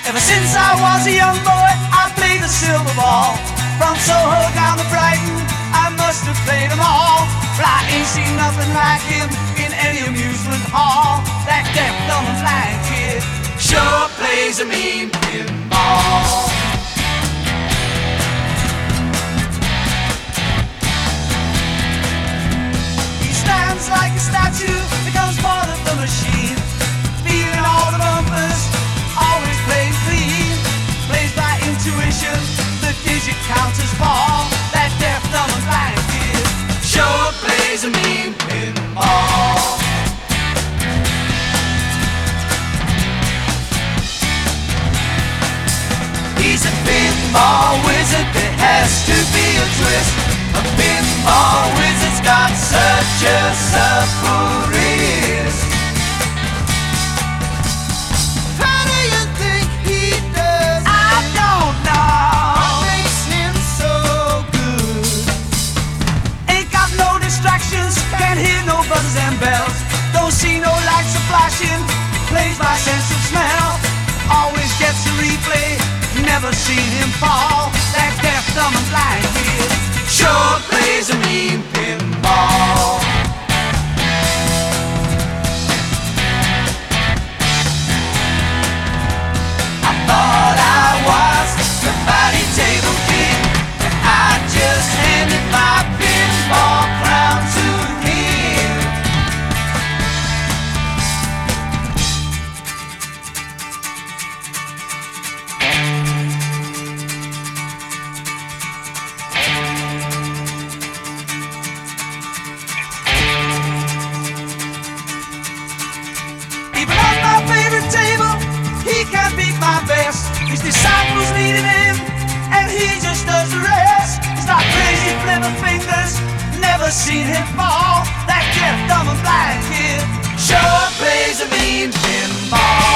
Ever since I was a young boy, I played the silver ball. From Soho down to Brighton, I must have played them all. But I ain't seen nothing like him in any amusement hall. That deaf, dumb and blind kid sure plays a mean pinball. He stands like a statue, becomes part of the machine, feeling all the bumpers, always playing clean. Plays by intuition, the digit counters fall. That deaf, dumb and blind kid sure plays a mean pinball. He's a pinball wizard, there has to be a twist. A pinball wizard's got such a supple wrist. How do you think he does it? I don't know. What makes him so good? Ain't got no distractions, can't hear no buzzers and bells. Don't see no lights a flashing, plays by sense of smell. Always gets a replay, never seen him fall. That deaf, dumb and blind kid sure plays a mean pinball. I thought I was the body table king, and I just handed my pinball crown to him. Even on my favorite table, he can't beat my best. His disciples needed him, and he just does the rest. He's not crazy, flipper fingers, never seen him fall. That deaf, dumb and blind kid sure plays a mean pinball.